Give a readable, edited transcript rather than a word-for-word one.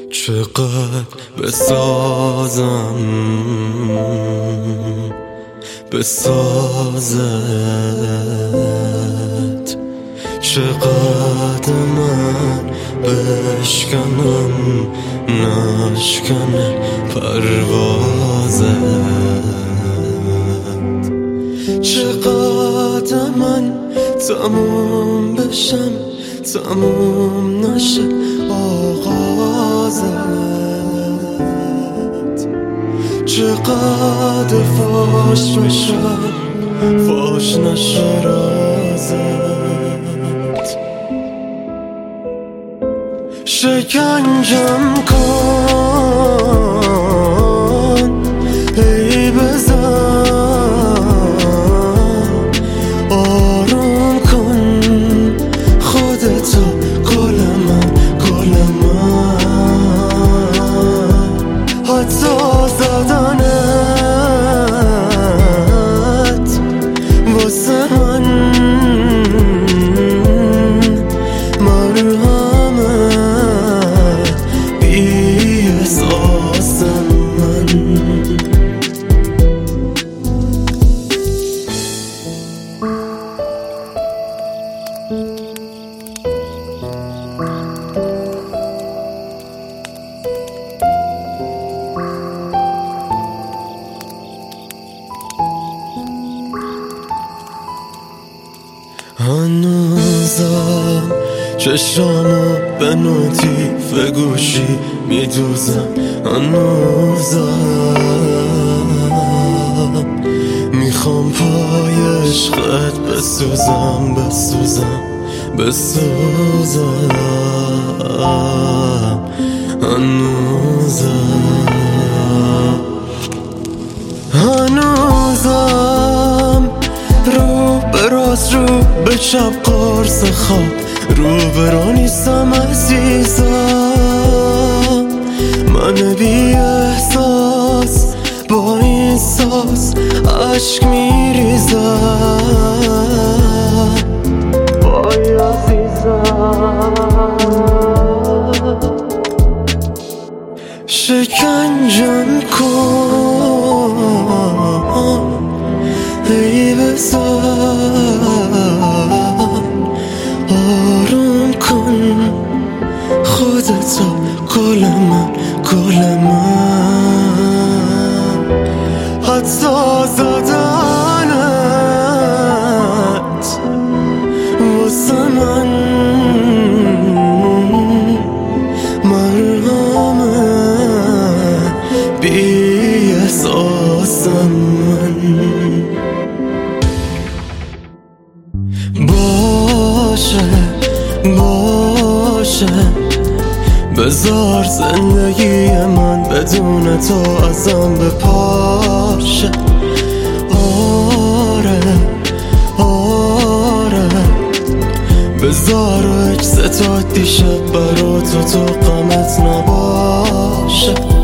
چقدر بسازت، چقدر من بشکنم نشکنه پروازت، چقدر من تموم بشم تموم نشه آغازت، چقدر فاش بشم فاش نشه رازت. شکنجم کن ای بزن، آروم کن خودتو گل من حتی زدنت واسه من مرهمه بی احساس من. هنوزم چشامو به نوتیف گوشی میدوزم، هنوزم میخوام پای عشقت بسوزم هنوزم رو به راست رو به چپ قرص خواب رو برا نیستم عزیزم، من بی احساس با این ساز عشق میریزم وای عزیزم. شکنجم کن ای بزن، آروم کن خودتو گل من حتی زدنت واسه من مرهمه بی احساس من. باشه بذار زندگی من بدون تو ازم بپاشه. آره بذار عکس تا دیشب برا تو غمت نباشه.